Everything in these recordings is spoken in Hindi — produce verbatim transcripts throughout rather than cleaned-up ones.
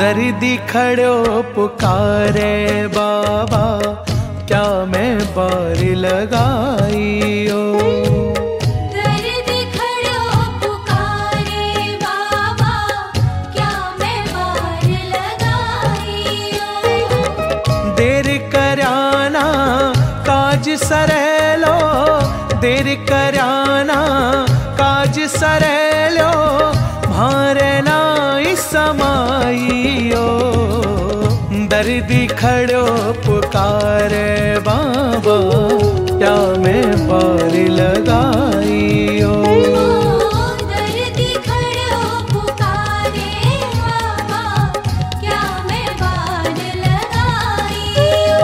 दर्दी खड़ो पुकारे बाबा, क्या मैं बार लगाइयो। दर्दी खड़ो पुकारे बाबा, क्या मैं बार लगाइयो। देर करयाना काज सरेलो, देर करयाना काज सरेलो, भारे ना समाइयो। दर्दी खड़ो पुकारे बाबा, क्या मैं पार लगाइयो। दर्दी खड़ो पुकारे बाबा, क्या मैं बार लगाइयो।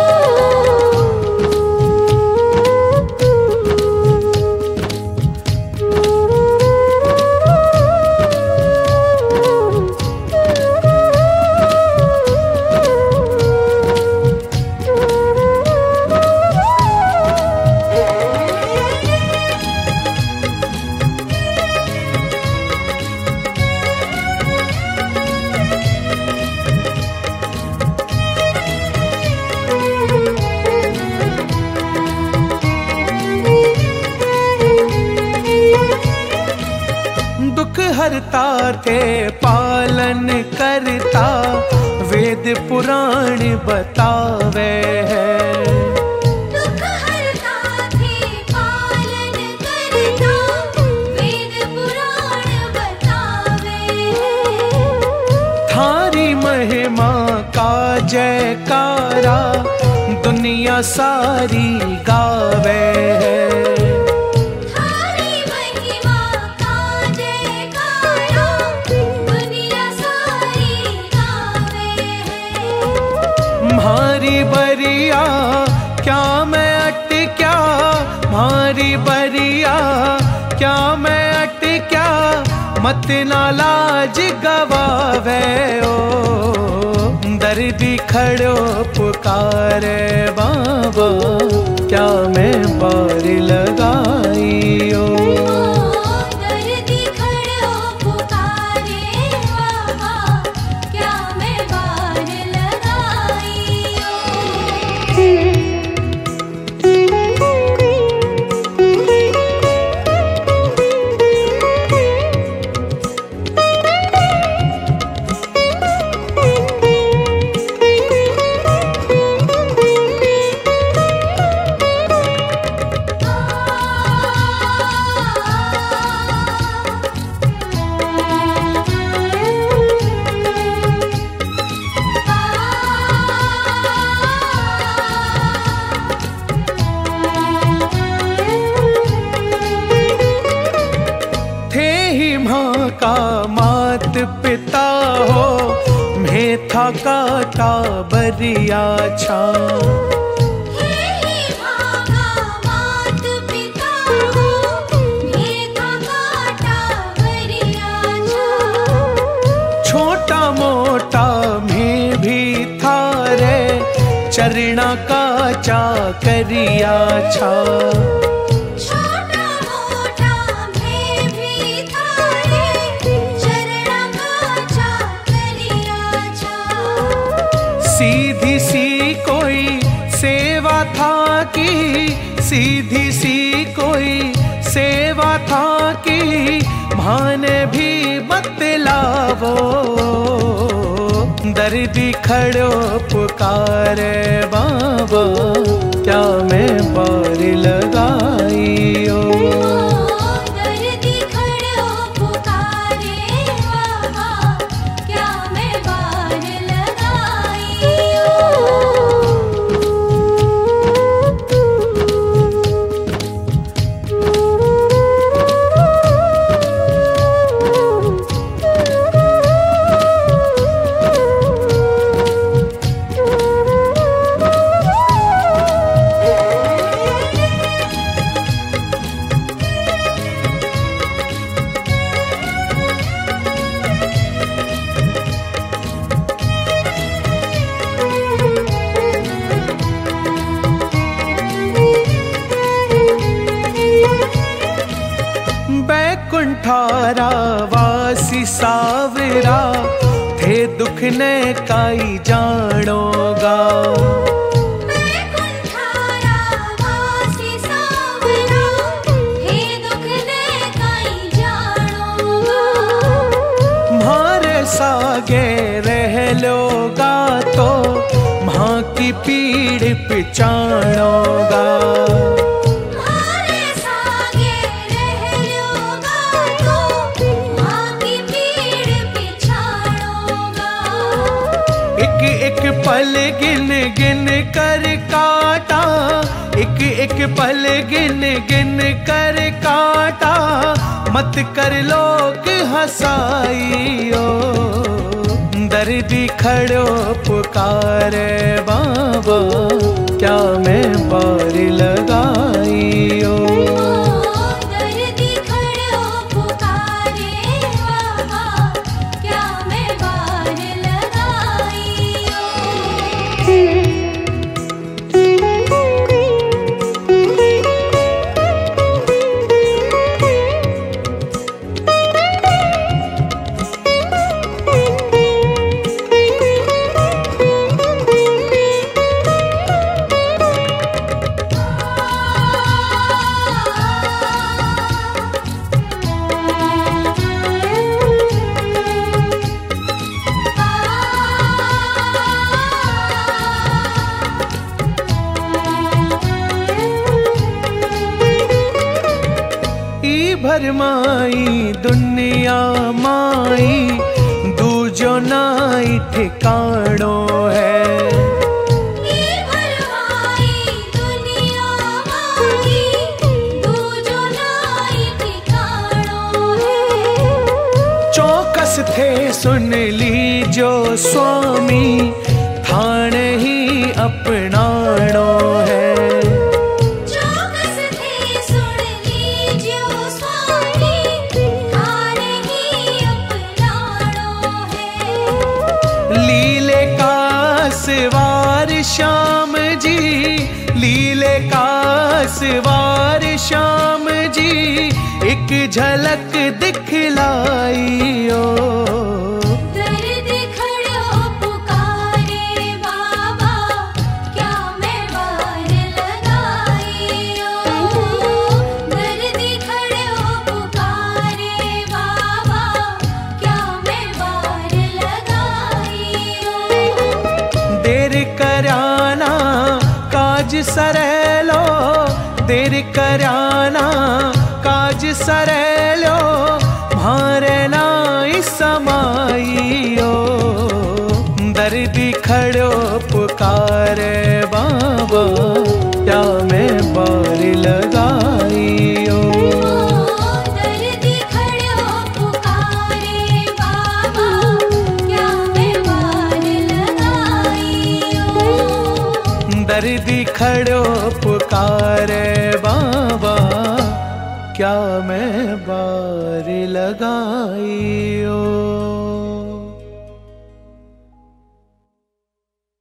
दुख हरता थे पालन करता, वेद पुराण बतावे है। दुख हरता थे पालन करता, वेद पुराण बतावे है। थारी महिमा का जयकारा, दुनिया सारी गावे है। म्हारी बरिया क्या मैं अटक्या, म्हारी बरिया क्या मैं अटक्या, मत ना लाज गवावे ओ। दर्दी खड़ो पुकारे बाबा, क्या मैं पार लगाइयो। का मात पिता हो, मैं था काटा बरिया छा। मात पिता हो, मैं था काटा बरिया छा। छोटा मोटा मैं भी था रे, चरणा का चा करिया छा। सीधी सी कोई सेवा था की, सीधी सी कोई सेवा था की, भाने भी बतलावो। दर्दी खड़ो पुकारे बाबा, क्या मैं पार लगाइयो। बैकुंठारा वासी सावरा थे हे दुख ने काई जाणोगा। वैकुंठारा वासी सांवरा, हे दुख ने काई जाणोगा। म्हारे सागे रह लोगा तो माँ की पीड़ पिचाणोगा। म्हारे सागे रह लोगा तो माँ की पीड़ पिछाड़ोगा। एक एक पल गिन गिन कर काटा, एक एक पल गिन गिन कर काटा, मत कर लोग हंसाइयो। दर्दी खड़ो पुकारे बाबा, क्या मैं बार लगाइयो। दर्दी खड़ो पुकारे बाबा, क्या मैं बार लगाइयो। भरमाई दुनिया माई, दूजो नाई ठिकाणो है। ये भरमाई दुनिया माई, दूजो नाई ठिकाणो है। चौकस थे सुन लीजो स्वामी, थान ही अपनाणो है। सवार श्याम जी, लीले का सवार श्याम जी, एक झलक दिखलाइयो। दर्द खड़ो पुकारे बाबा, क्या मैं बार लगाइयो। दर्द खड़ो पुकारे बाबा, क्या मैं बार लगाइयो। देर कराना काज सरैलो, देर कराना काज सरैलो, म्हारे नाई समाइयो। दर्दी खड़ो पुकारे बाबा, क्या मैं बार लगाइयो। दर्दी खड़ो पुकारे बाबा, क्या मैं बार लगाइयो। दर्दी खड़ो पुकारे बाबा, क्या मैं बार लगाइयो।